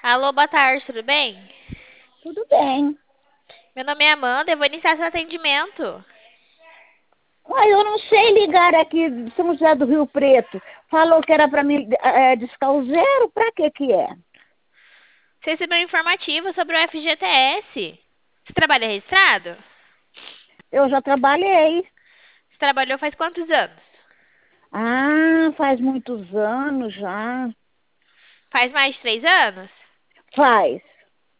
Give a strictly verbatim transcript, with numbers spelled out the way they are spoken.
Alô, boa tarde, tudo bem? Tudo bem. Meu nome é Amanda, eu vou iniciar seu atendimento. Mas eu não sei ligar aqui de São José do Rio Preto. Falou que era para mim é, discar o zero. Para que que é? Você recebeu um informativo sobre o F G T S. Você trabalha registrado? Eu já trabalhei. Você trabalhou faz quantos anos? Ah, faz muitos anos já. Faz mais de três anos? Faz.